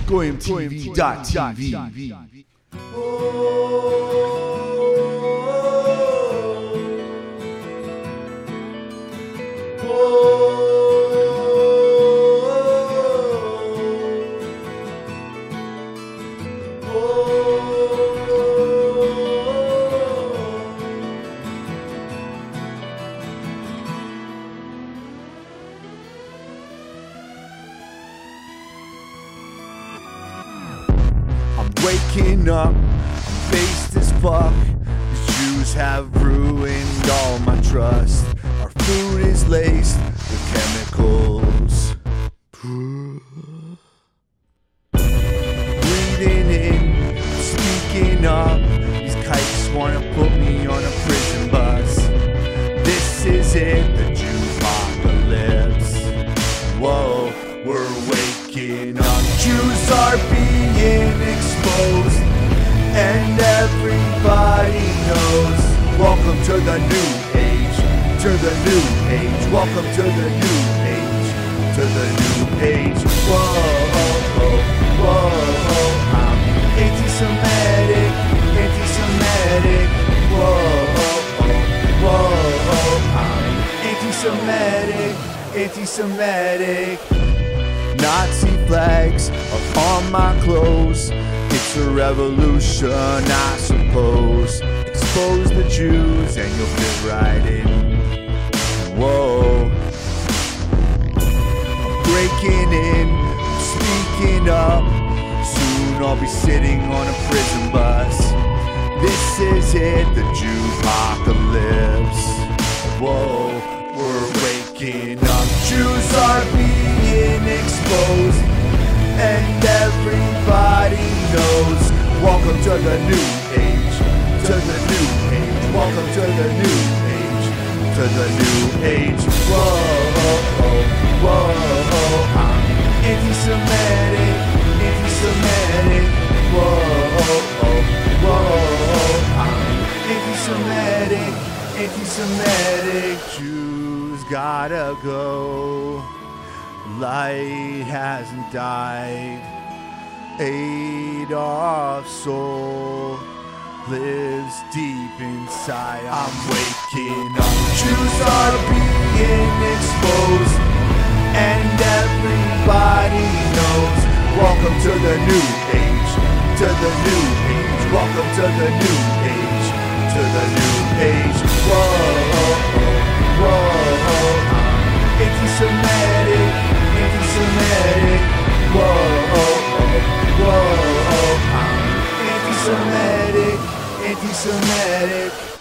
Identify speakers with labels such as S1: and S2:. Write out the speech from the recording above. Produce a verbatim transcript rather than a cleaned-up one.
S1: goyim T V dot T V. I'm waking up, I'm based as fuck. These Jews have ruined all my trust. Our food is laced with chemicals. Breathing in, speaking up. These kites wanna put me on a prison bus. This is it, the Jew-apocalypse. Whoa, we're waking up. Jews are being exposed, and everybody knows. Welcome to the new age, to the new age. Welcome to the new age, to the new age. Whoa, whoa, whoa. I'm anti-Semitic, anti-Semitic. Whoa, whoa. I'm anti-Semitic, anti-Semitic. Nazi flags are on my clothes. It's a revolution, I suppose. Expose the Jews and you'll fit right in. Whoa. I'm breaking in, speaking up. Soon I'll be sitting on a prison bus. This is it, the Jew-apocalypse. Whoa, we're waking up. Jews are being exposed, and everybody knows. Welcome to the new age, to the new age. Welcome to the new age, to the new age. Whoa, whoa, whoa. I'm anti-Semitic, anti-Semitic. Whoa, whoa. I'm anti-Semitic, anti-Semitic. Jews gotta go. Light hasn't died. Adolf's soul lives deep inside. I'm waking up. Jews are being exposed, and everybody knows. Welcome to the new age, to the new age. Welcome to the new age, to the new age. Whoa, whoa. I'm anti-Semitic, anti-Semitic. Whoa, whoa. I'm anti-Semitic, anti-Semitic.